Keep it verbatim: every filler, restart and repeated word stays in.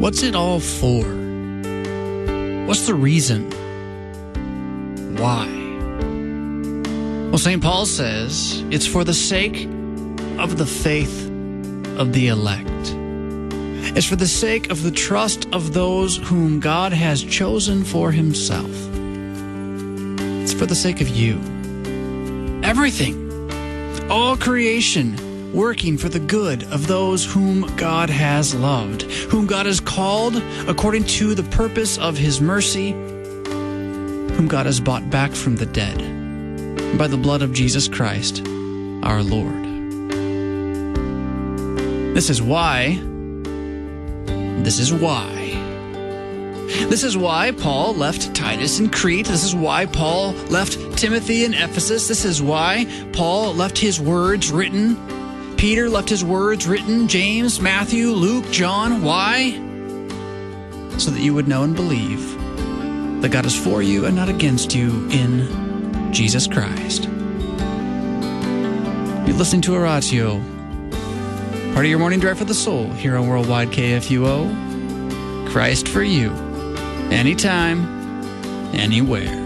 What's it all for? What's the reason? Why? Well, Saint Paul says it's for the sake of the faith of the elect. It's for the sake of the trust of those whom God has chosen for himself. It's for the sake of you. Everything, all creation, working for the good of those whom God has loved, whom God has called according to the purpose of his mercy, whom God has bought back from the dead by the blood of Jesus Christ, our Lord. This is why, this is why, this is why Paul left Titus in Crete. This is why Paul left Timothy in Ephesus. This is why Paul left his words written. Peter left his words written. James, Matthew, Luke, John. Why? So that you would know and believe that God is for you and not against you in Jesus Christ. You're listening to Oratio, part of your morning drive for the soul here on Worldwide K F U O. Christ for you, anytime, anywhere.